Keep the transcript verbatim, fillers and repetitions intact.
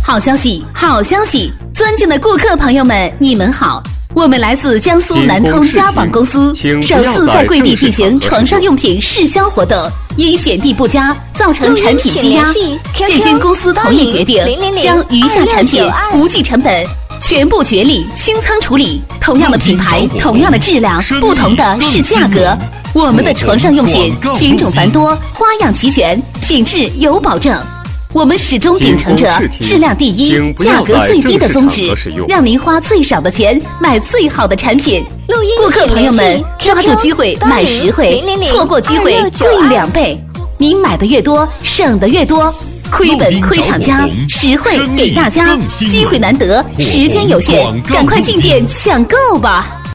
好消息，好消息！尊敬的顾客朋友们，你们好，我们来自江苏南通家纺公司，首次在贵地进行床上用品试销活动，因选地不佳，造成产品积压。现经公司同意决定，将余下产品不计成本全部决力清仓处理。同样的品牌，同样的质量，不同的是价格。我们的床上用品品种繁多，花样齐全，品质有保证。我们始终秉承着质量第一、价格最低的宗旨，让您花最少的钱买最好的产品。顾客朋友们，抓住机会买实惠，错过机会贵两倍。您买的越多，省的越多。亏本亏厂家，实惠给大家，机会难得，时间有限，赶快进店抢购吧！